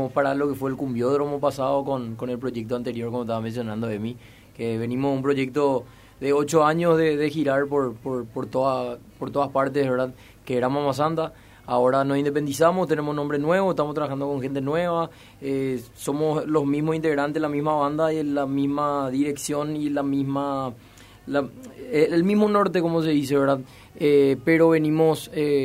venimos para lo que fue el cumbiódromo pasado con el proyecto anterior, como estaba mencionando Emi, que venimos un proyecto de 8 años de girar por todas partes, ¿verdad? Que era Mama Santa. Ahora nos independizamos, tenemos nombre nuevo, estamos trabajando con gente nueva, somos los mismos integrantes, la misma banda y la misma dirección y el mismo norte, como se dice, ¿verdad? Pero venimos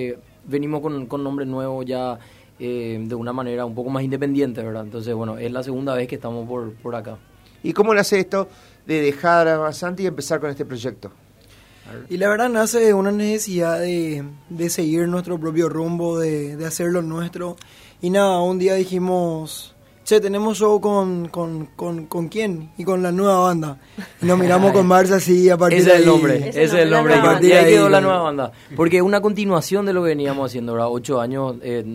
con nombre nuevo ya de una manera un poco más independiente, ¿verdad? Entonces, bueno, es la segunda vez que estamos por acá. ¿Y cómo nace esto de dejar a Santi y empezar con este proyecto? Y la verdad nace de una necesidad de seguir nuestro propio rumbo, de hacerlo nuestro. Y nada, un día dijimos, che, tenemos show con ¿quién? Y con la nueva banda. Y nos miramos con Marcia así a partir de ahí. Ese es el nombre. Y ahí quedó la nueva banda. Porque es una continuación de lo que veníamos haciendo, ¿verdad? 8 años,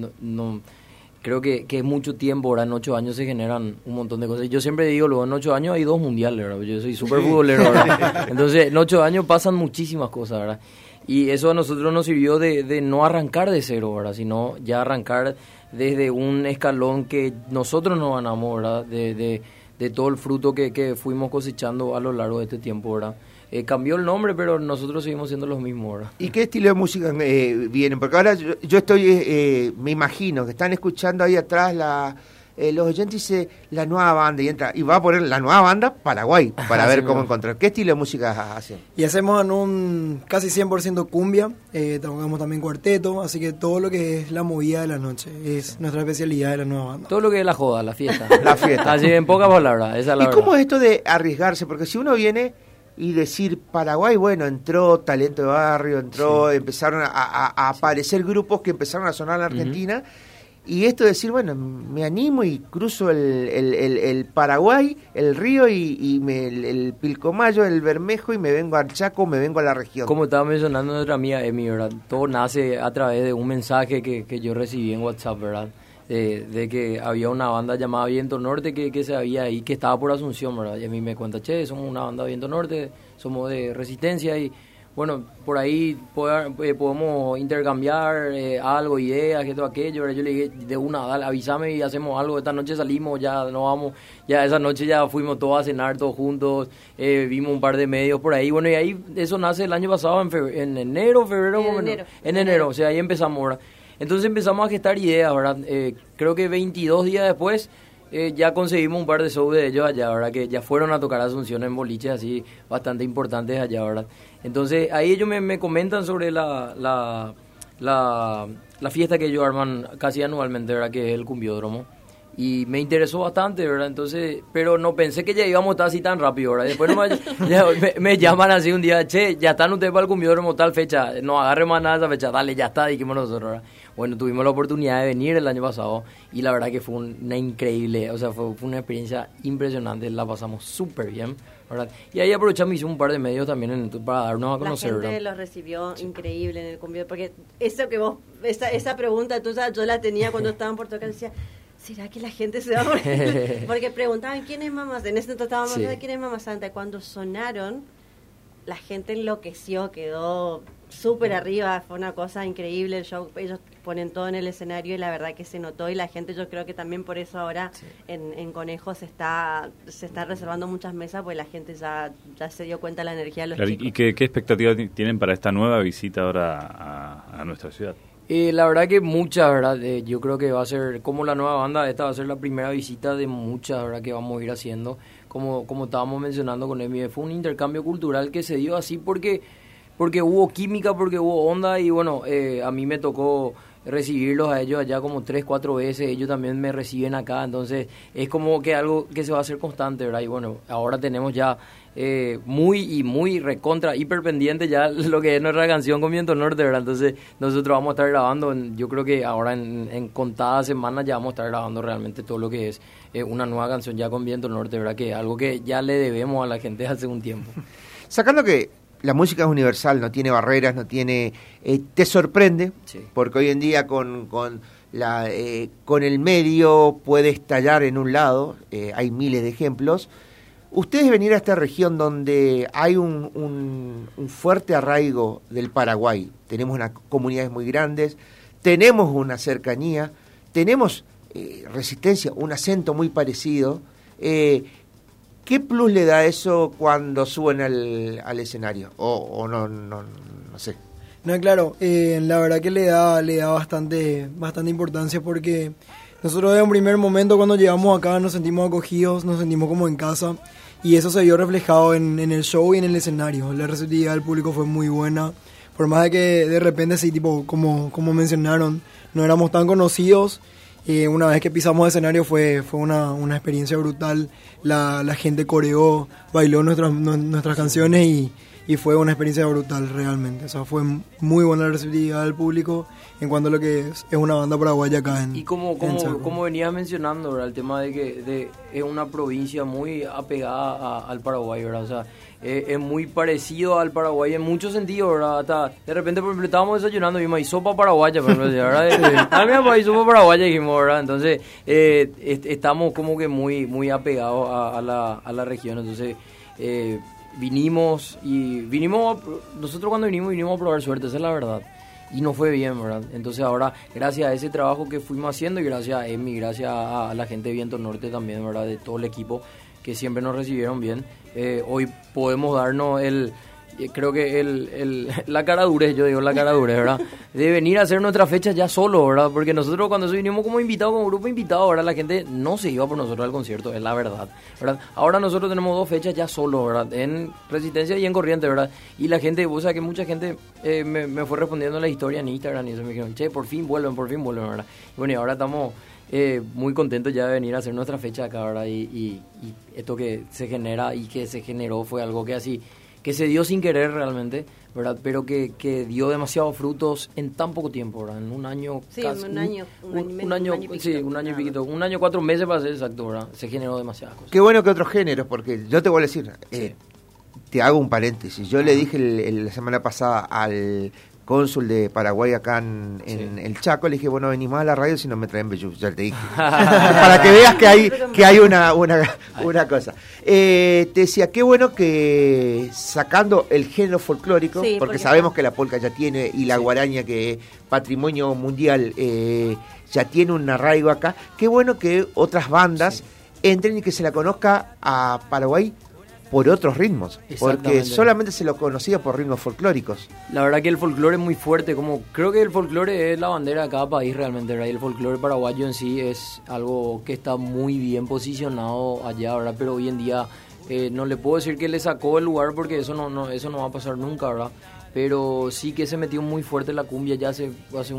creo que es mucho tiempo, ¿verdad? En 8 años se generan un montón de cosas. Yo siempre digo, luego en 8 años hay 2 mundiales, ¿verdad? Yo soy súper futbolero, ¿verdad? Entonces, en 8 años pasan muchísimas cosas, ¿verdad? Y eso a nosotros nos sirvió de no arrancar de cero, ¿verdad? Sino ya arrancar desde un escalón que nosotros nos ganamos, ¿verdad? De todo el fruto que fuimos cosechando a lo largo de este tiempo, ¿verdad? Cambió el nombre, pero nosotros seguimos siendo los mismos, ¿verdad? ¿Y qué estilo de música vienen? Porque ahora yo estoy, me imagino que están escuchando ahí atrás los oyentes, dice la nueva banda, y va a poner la nueva banda Paraguay, para ver cómo encontrar. ¿Qué estilo de música hacen? Y hacemos en un casi 100% cumbia, tocamos también cuarteto, así que todo lo que es la movida de la noche es nuestra especialidad de la nueva banda. Todo lo que es la joda, la fiesta. La fiesta. Así en pocas palabras, esa es la ¿Y verdad. cómo es esto de arriesgarse? Porque si uno viene y decir Paraguay, bueno, entró Talento de Barrio, empezaron a aparecer grupos que empezaron a sonar en la Argentina, y esto de decir, bueno, me animo y cruzo el Paraguay, el río y el Pilcomayo, el Bermejo, y me vengo a Chaco, me vengo a la región. Como estaba mencionando nuestra amiga Emi, ¿verdad? Todo nace a través de un mensaje que yo recibí en WhatsApp, ¿verdad? De que había una banda llamada Viento Norte que se había ahí, que estaba por Asunción, ¿verdad? Y a mí me cuenta, che, somos una banda Viento Norte, somos de Resistencia y bueno, por ahí podemos intercambiar algo, ideas, que todo aquello, ¿verdad? Yo le dije, de una, dale, avísame y hacemos algo, esta noche salimos, ya nos vamos, ya esa noche ya fuimos todos a cenar, todos juntos, vimos un par de medios por ahí, bueno, y ahí eso nace el año pasado, en enero, febrero, en enero, o sea, ahí empezamos, ¿verdad? Entonces empezamos a gestar ideas, ¿verdad? Creo que 22 días después ya conseguimos un par de shows de ellos allá, ¿verdad? Que ya fueron a tocar Asunción en boliches así bastante importantes allá, ¿verdad? Entonces ahí ellos me comentan sobre la fiesta que ellos arman casi anualmente, ¿verdad? Que es el cumbiódromo. Y me interesó bastante, ¿verdad? Entonces, pero no pensé que ya íbamos a estar así tan rápido, ¿verdad? Después me llaman así un día, che, ya están ustedes para el cumbiódromo tal fecha, no agarre más nada esa fecha, dale, ya está, dijimos nosotros, ¿verdad? Bueno, tuvimos la oportunidad de venir el año pasado y la verdad que fue una increíble, o sea, fue una experiencia impresionante, la pasamos súper bien, ¿verdad? Y ahí aprovechamos y hicimos un par de medios también para darnos a conocer, ¿verdad? La gente los recibió increíble en el cumbiódromo, porque eso que vos, esa pregunta tuya, yo la tenía cuando estaban por tocar, decía, ¿será que la gente se va a morir? Porque preguntaban quién es Mama Santa. En ese entonces estábamos hablando de quién es Mama Santa. Y cuando sonaron, la gente enloqueció, quedó súper arriba. Fue una cosa increíble el show. Ellos ponen todo en el escenario y la verdad que se notó. Y la gente, yo creo que también por eso ahora en Conejo se está reservando muchas mesas, porque la gente ya se dio cuenta de la energía de los chicos. ¿Y qué expectativas tienen para esta nueva visita ahora a nuestra ciudad? La verdad que muchas, ¿verdad? Yo creo que va a ser, como la nueva banda, esta va a ser la primera visita de muchas, ¿verdad? Que vamos a ir haciendo. Como estábamos mencionando con Emi, fue un intercambio cultural que se dio así porque hubo química, porque hubo onda y bueno, a mí me tocó recibirlos a ellos allá como 3-4 veces, ellos también me reciben acá, entonces es como que algo que se va a hacer constante, ¿verdad? Y bueno, ahora tenemos ya muy recontra, hiper pendiente ya lo que es nuestra canción con Viento Norte, ¿verdad? Entonces nosotros vamos a estar grabando, yo creo que ahora en contadas semanas ya vamos a estar grabando realmente todo lo que es una nueva canción ya con Viento Norte, ¿verdad? Que algo que ya le debemos a la gente hace un tiempo. Sacando que la música es universal, no tiene barreras, no tiene... te sorprende, porque hoy en día con el medio puede estallar en un lado, hay miles de ejemplos. Ustedes venir a esta región donde hay un fuerte arraigo del Paraguay, tenemos unas comunidades muy grandes, tenemos una cercanía, tenemos Resistencia, un acento muy parecido. ¿Qué plus le da eso cuando suben al escenario? O no sé. No, claro, la verdad que le da bastante importancia porque nosotros desde un primer momento cuando llegamos acá nos sentimos acogidos, nos sentimos como en casa y eso se vio reflejado en el show y en el escenario. La receptividad del público fue muy buena, por más de que de repente sí, tipo, como mencionaron, no éramos tan conocidos. Una vez que pisamos el escenario fue una experiencia brutal. La gente coreó, bailó nuestras canciones y fue una experiencia brutal realmente. O sea, fue muy buena la receptividad del público en cuanto a lo que es una banda paraguaya acá en... Y como venías mencionando, ¿verdad? El tema de que es una provincia muy apegada al Paraguay, ¿verdad? O sea, es muy parecido al Paraguay en muchos sentidos, ¿verdad? Hasta de repente, por ejemplo, estábamos desayunando y dijimos, sopa paraguaya, por ejemplo, ¿verdad? Sopa paraguaya, dijimos, ¿verdad? Entonces, estamos como que muy apegados a la región, entonces... nosotros cuando vinimos a probar suerte, esa es la verdad, y nos fue bien, ¿verdad? Entonces ahora, gracias a ese trabajo que fuimos haciendo y gracias a Emi, gracias a la gente de Viento Norte también, ¿verdad? De todo el equipo que siempre nos recibieron bien, hoy podemos darnos creo que la cara dure, ¿verdad? De venir a hacer nuestra fecha ya solo, ¿verdad? Porque nosotros cuando vinimos como invitados, como grupo invitado, ¿verdad? La gente no se iba por nosotros al concierto, es la verdad, ¿verdad? Ahora nosotros tenemos 2 fechas ya solo, ¿verdad? En Resistencia y en Corrientes, ¿verdad? Y la gente, o sea, que mucha gente me fue respondiendo la historia en Instagram y eso, me dijeron, che, por fin vuelven, ¿verdad? Y bueno, y ahora estamos... muy contentos ya de venir a hacer nuestra fecha acá, ¿verdad? Y esto que se genera y que se generó fue algo que se dio sin querer realmente, ¿verdad? Pero que dio demasiados frutos en tan poco tiempo, ¿verdad? En un año... Sí, casi, un año y piquito. Un año, 4 meses para ser exacto, ¿verdad? Se generó demasiadas cosas. Qué bueno que otros géneros, porque yo te voy a decir, te hago un paréntesis. Yo le dije la semana pasada al cónsul de Paraguay acá en el Chaco, le dije, bueno, venís más a la radio si no me traen Bellú, ya te dije. Para que veas que hay una cosa. Te decía, qué bueno que sacando el género folclórico, porque sabemos que la polca ya tiene, y la guaraña, que es patrimonio mundial, ya tiene un arraigo acá, qué bueno que otras bandas entren y que se la conozca a Paraguay por otros ritmos, porque solamente se lo conocía por ritmos folclóricos. La verdad que el folclore es muy fuerte, como creo que el folclore es la bandera de cada país realmente, ¿verdad? Y el folclore paraguayo en sí es algo que está muy bien posicionado allá, ¿verdad? Pero hoy en día no le puedo decir que le sacó el lugar porque eso no va a pasar nunca, ¿verdad? Pero sí que se metió muy fuerte la cumbia ya hace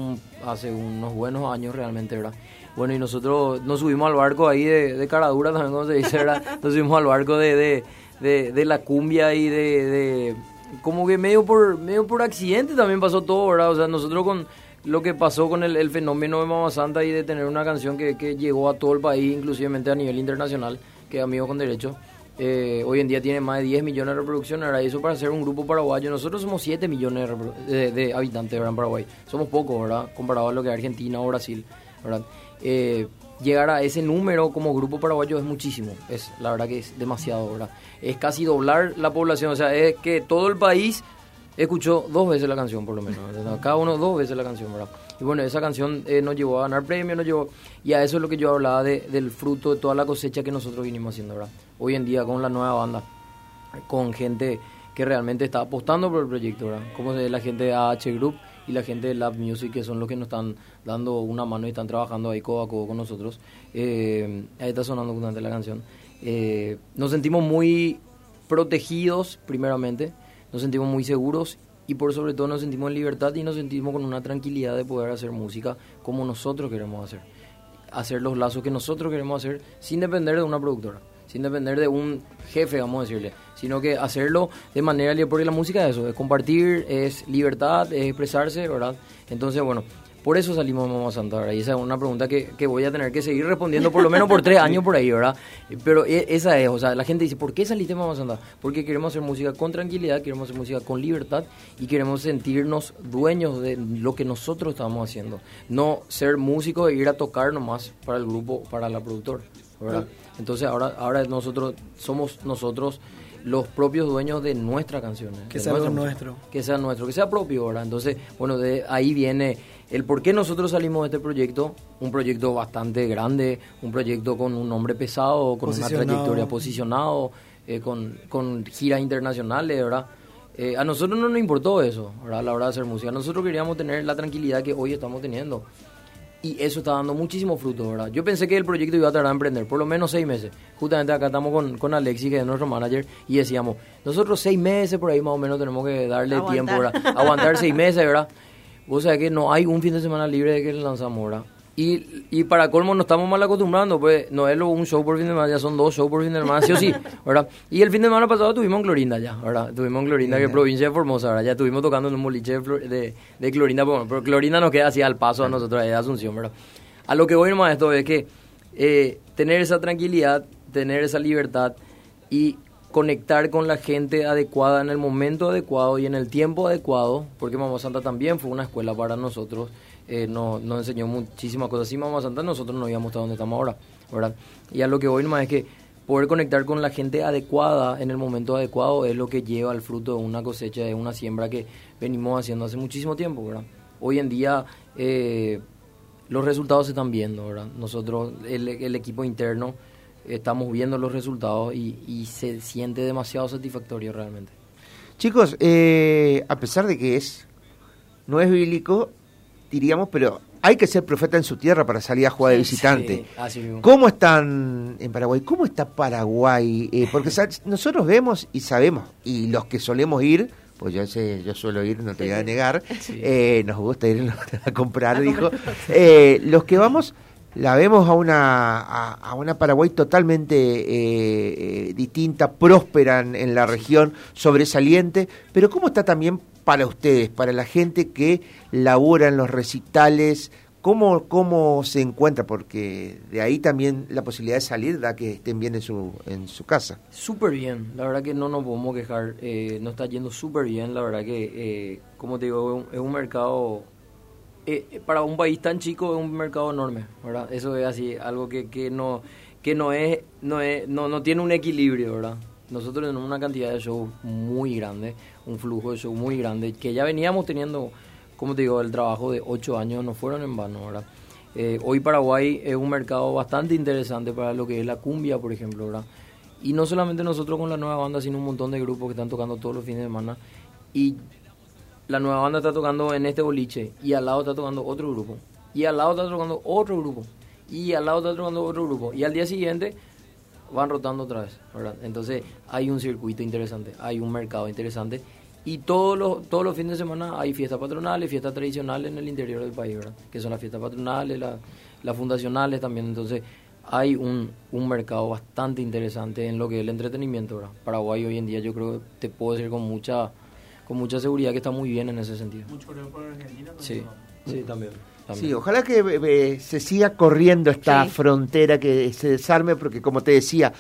unos buenos años realmente, ¿verdad? Bueno, y nosotros nos subimos al barco ahí de caradura también, como se dice, ¿verdad? Nos subimos al barco de la cumbia y de como que medio por accidente también pasó todo, ¿verdad? O sea, nosotros con lo que pasó con el fenómeno de Mama Santa y de tener una canción que llegó a todo el país, inclusivemente a nivel internacional, que es Amigos con Derecho, hoy en día tiene más de 10 millones de reproducciones, ¿verdad? Y eso para ser un grupo paraguayo, nosotros somos 7 millones de habitantes, ¿verdad? En Paraguay, somos pocos, ¿verdad? Comparado a lo que es Argentina o Brasil, ¿verdad? Llegar a ese número como grupo paraguayo es muchísimo, la verdad que es demasiado, ¿verdad? Es casi doblar la población, o sea, es que todo el país escuchó 2 veces la canción por lo menos, ¿verdad? Cada uno 2 veces la canción, ¿verdad? Y bueno, esa canción nos llevó a ganar premios, y a eso es lo que yo hablaba del fruto de toda la cosecha que nosotros vinimos haciendo, ¿verdad? Hoy en día con la nueva banda, con gente que realmente está apostando por el proyecto, ¿verdad? Como la gente de AH Group y la gente de Lab Music, que son los que nos están dando una mano y están trabajando ahí codo a codo con nosotros. Ahí está sonando justamente la canción. Nos sentimos muy protegidos, primeramente, nos sentimos muy seguros y por sobre todo nos sentimos en libertad y nos sentimos con una tranquilidad de poder hacer música como nosotros queremos hacer los lazos que nosotros queremos hacer sin depender de una productora, sin depender de un jefe, vamos a decirle, sino que hacerlo de manera libre, porque la música es eso, es compartir, es libertad, es expresarse, ¿verdad? Entonces, bueno, por eso salimos de Mama Santa, ¿verdad? Y esa es una pregunta que voy a tener que seguir respondiendo por lo menos por 3 años por ahí, ¿verdad? Pero esa es, o sea, la gente dice, ¿por qué saliste de Mama Santa? Porque queremos hacer música con tranquilidad, queremos hacer música con libertad y queremos sentirnos dueños de lo que nosotros estamos haciendo. No ser músicos e ir a tocar nomás para el grupo, para la productora, ¿verdad? Entonces ahora nosotros somos los propios dueños de nuestras canciones. Que sea nuestro. Que sea nuestro, que sea propio, ¿verdad? Entonces, bueno, de ahí viene el por qué nosotros salimos de este proyecto, un proyecto bastante grande, un proyecto con un nombre pesado, con una trayectoria posicionado, con giras internacionales, ¿verdad? A nosotros no nos importó eso, ¿verdad? A la hora de hacer música. Nosotros queríamos tener la tranquilidad que hoy estamos teniendo. Y eso está dando muchísimo fruto, ¿verdad? Yo pensé que el proyecto iba a tardar en emprender por lo menos 6 meses. Justamente acá estamos con Alexis, que es nuestro manager, y decíamos, nosotros 6 meses por ahí más o menos tenemos que darle tiempo, ¿verdad? Aguantar 6 meses, ¿verdad? Vos sabés que no hay un fin de semana libre de que lanzamos, ¿verdad? Y para colmo nos estamos mal acostumbrando, pues no es un show por fin de semana, ya son 2 shows por fin de semana, sí o sí, ¿verdad? Y el fin de semana pasado tuvimos en Clorinda ya, ¿verdad? Tuvimos en Clorinda, que es provincia de Formosa, ¿verdad? Ya estuvimos tocando en un boliche de Clorinda, pero Clorinda nos queda así al paso a nosotros, de Asunción, ¿verdad? A lo que voy nomás esto es que tener esa tranquilidad, tener esa libertad y conectar con la gente adecuada en el momento adecuado y en el tiempo adecuado, porque Mamá Santa también fue una escuela para nosotros, nos enseñó muchísimas cosas. Sin Mamá Santa nosotros no íbamos hasta donde estamos ahora, ¿verdad? Y a lo que voy nomás es que poder conectar con la gente adecuada en el momento adecuado es lo que lleva al fruto de una cosecha, de una siembra que venimos haciendo hace muchísimo tiempo, ¿verdad? Hoy en día los resultados se están viendo, ¿verdad? Nosotros, el equipo interno, estamos viendo los resultados y se siente demasiado satisfactorio realmente. Chicos, a pesar de que no es bíblico, diríamos, pero hay que ser profeta en su tierra para salir a jugar de visitante. Sí, así mismo. ¿Cómo están en Paraguay? ¿Cómo está Paraguay? Porque nosotros vemos y sabemos, y los que solemos ir, pues yo suelo ir, no te voy a negar, Sí. Nos gusta ir a comprar, dijo. Los que vamos, la vemos a una Paraguay totalmente distinta, próspera en la región, sobresaliente, pero ¿cómo está también para ustedes, para la gente que labora en los recitales? ¿Cómo se encuentra? Porque de ahí también la posibilidad de salir da que estén bien en su casa. Súper bien, la verdad que no nos podemos quejar, nos está yendo súper bien, la verdad que, como te digo, es un mercado, para un país tan chico es un mercado enorme, ¿verdad? Eso es así, algo que no tiene un equilibrio, ¿verdad? Nosotros tenemos una cantidad de shows muy grande, un flujo de shows muy grande, que ya veníamos teniendo, como te digo, el trabajo de 8 años no fueron en vano, ¿verdad? Hoy Paraguay es un mercado bastante interesante para lo que es la cumbia, por ejemplo, ¿verdad? Y no solamente nosotros con la nueva banda, sino un montón de grupos que están tocando todos los fines de semana. Y la nueva banda está tocando en este boliche, y al lado está tocando otro grupo, y al lado está tocando otro grupo, y al lado está tocando otro grupo, y al día siguiente van rotando otra vez, ¿verdad? Entonces hay un circuito interesante, hay un mercado interesante, y todos los fines de semana hay fiestas patronales, fiestas tradicionales en el interior del país, ¿verdad? Que son las fiestas patronales, las fundacionales también. Entonces hay un mercado bastante interesante en lo que es el entretenimiento, ¿verdad? Paraguay hoy en día, yo creo que te puedo decir con mucha seguridad que está muy bien en ese sentido. Mucho creo por Argentina. Sí, sí, también. Sí, ojalá que se siga corriendo esta frontera, que se desarme, porque como te decía,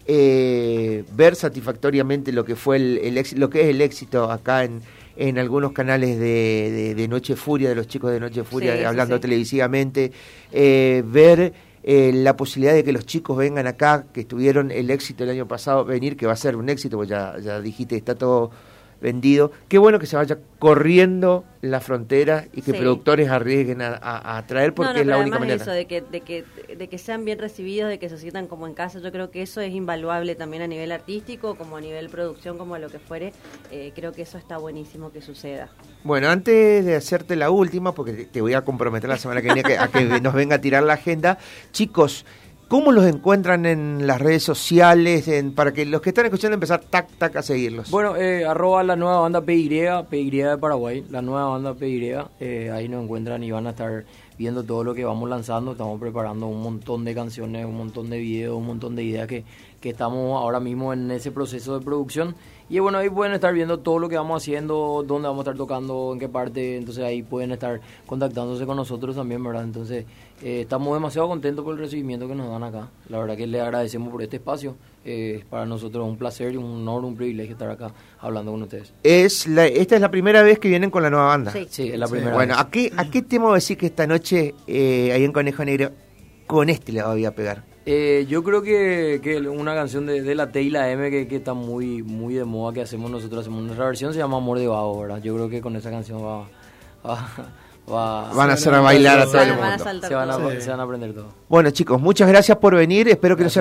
ver satisfactoriamente lo que fue lo que es el éxito acá en algunos canales de Noche Furia, de los chicos de Noche Furia, hablando televisivamente, ver la posibilidad de que los chicos vengan acá, que tuvieron el éxito el año pasado, venir, que va a ser un éxito, pues ya dijiste, está todo vendido. Qué bueno que se vaya corriendo la frontera y que productores arriesguen a traer, porque es la única manera. Eso de que sean bien recibidos, de que se sientan como en casa, yo creo que eso es invaluable también a nivel artístico, como a nivel producción, como a lo que fuere. Creo que eso está buenísimo que suceda. Bueno, antes de hacerte la última, porque te voy a comprometer la semana que viene a que nos venga a tirar la agenda, chicos, ¿cómo los encuentran en las redes sociales? Para que los que están escuchando empezar tac a seguirlos. Bueno, arroba la nueva banda PY de Paraguay, la nueva banda PY, ahí nos encuentran y van a estar viendo todo lo que vamos lanzando. Estamos preparando un montón de canciones, un montón de videos, un montón de ideas que estamos ahora mismo en ese proceso de producción. Y bueno, ahí pueden estar viendo todo lo que vamos haciendo, dónde vamos a estar tocando, en qué parte. Entonces ahí pueden estar contactándose con nosotros también, ¿verdad? Entonces estamos demasiado contentos por el recibimiento que nos dan acá. La verdad que les agradecemos por este espacio. Para nosotros es un placer y un honor, un privilegio estar acá hablando con ustedes. Esta es la primera vez que vienen con la nueva banda. Sí, es la primera vez. Bueno, ¿a qué tema decir que esta noche ahí en Conejo Negro con le voy a pegar? Yo creo que una canción de la T y la M que está muy muy de moda, que hacemos nosotros, hacemos nuestra versión, se llama Amor de Vago, ¿verdad? Yo creo que con esa canción va van a hacer a bailar a todo el mundo. Se van a aprender todo. Bueno, chicos, muchas gracias por venir. Espero que no sea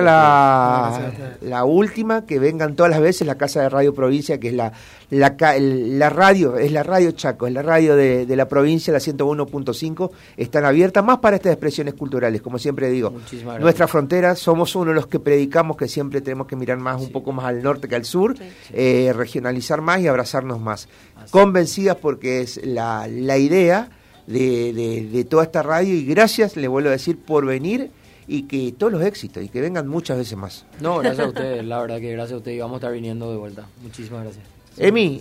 la última, que vengan todas las veces. La Casa de Radio Provincia, que es la radio, es la radio Chaco, es la radio de la provincia, la 101.5. Están abiertas más para estas expresiones culturales, como siempre digo. Nuestra frontera, somos uno de los que predicamos que siempre tenemos que mirar más, un poco más al norte que al sur, regionalizar más y abrazarnos más. Convencidas porque es la idea de toda esta radio, y gracias, le vuelvo a decir, por venir, y que todos los éxitos y que vengan muchas veces más. No, gracias a ustedes, la verdad que gracias a ustedes, y vamos a estar viniendo de vuelta. Muchísimas gracias. Emi,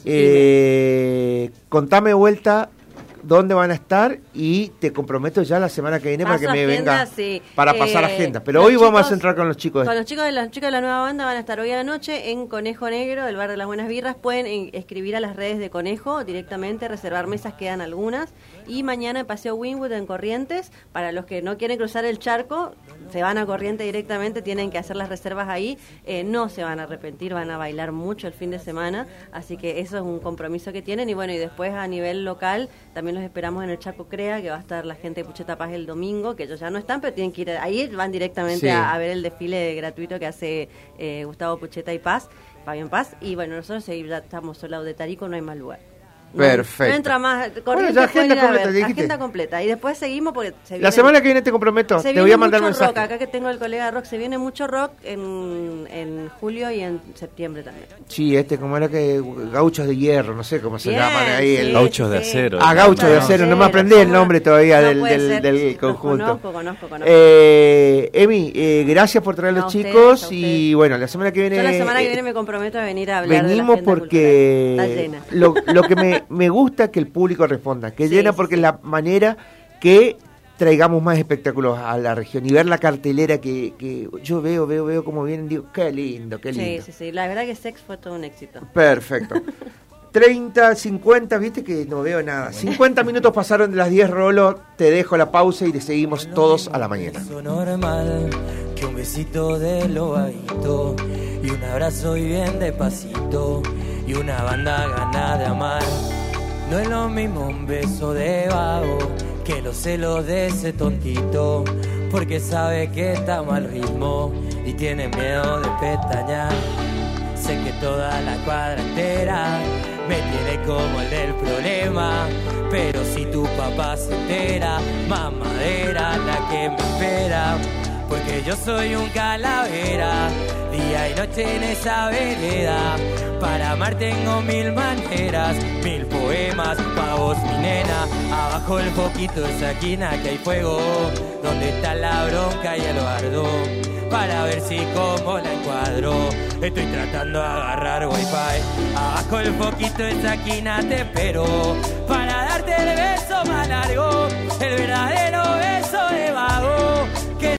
contame de vuelta dónde van a estar, y te comprometo ya la semana que viene para que me venga para pasar agenda. Pero hoy vamos a centrar con los chicos. Con los chicos de la nueva banda van a estar hoy a la noche en Conejo Negro, el bar de las Buenas Birras. Pueden escribir a las redes de Conejo directamente, reservar mesas, quedan algunas. Y mañana en Paseo Winwood en Corrientes, para los que no quieren cruzar el charco, se van a Corrientes directamente, tienen que hacer las reservas ahí. No se van a arrepentir, van a bailar mucho el fin de semana, así que eso es un compromiso que tienen. Y bueno, y después a nivel local también los esperamos en el Chaco Crea, que va a estar la gente de Pucheta Paz el domingo, que ellos ya no están, pero tienen que ir ahí, van directamente a ver el desfile gratuito que hace Gustavo Pucheta y Fabián Paz. Y bueno, nosotros ya estamos solados de Tarico, no hay más lugar. Perfecto. No entra más. Bueno, agenda completa, agenda completa. Y después seguimos porque la semana que viene te comprometo. Te voy a mandar mensaje. Rock, acá que tengo el colega rock, se viene mucho rock en julio y en septiembre también. Sí, como era que Gauchos de Hierro, no sé cómo se llaman ahí. Gauchos de Acero. Gauchos de Acero, no me aprendí el nombre todavía del conjunto. Conozco. Emi, gracias por traer a los chicos, y bueno, la semana que viene. Yo la semana que viene me comprometo a venir a hablar venimos de la agenda porque lo que me gusta que el público responda, que llena, porque es la manera que traigamos más espectáculos a la región, y ver la cartelera que yo veo como vienen, digo, qué lindo. Sí, la verdad que Sex fue todo un éxito. Perfecto. 30, 50, viste que no veo nada. 50 minutos pasaron de las 10, Rolo, te dejo la pausa y le seguimos todos a la mañana. Normal que un besito de lo bajito y un abrazo y bien despacito y una banda gana de amar. No es lo mismo un beso de vago que los celos de ese tontito, porque sabe que está mal ritmo y tiene miedo de pestañear. Sé que toda la cuadra entera me tiene como el del problema, pero si tu papá se entera, mamadera la que me espera, porque yo soy un calavera, día y noche en esa vereda. Para amar tengo 1000 maneras, 1000 poemas pa' vos mi nena. Abajo el foquito de esa esquina que hay fuego, donde está la bronca y el bardo, para ver si como la encuadro. Estoy tratando de agarrar wifi. Abajo el foquito de esa esquina te espero, para darte el beso más largo.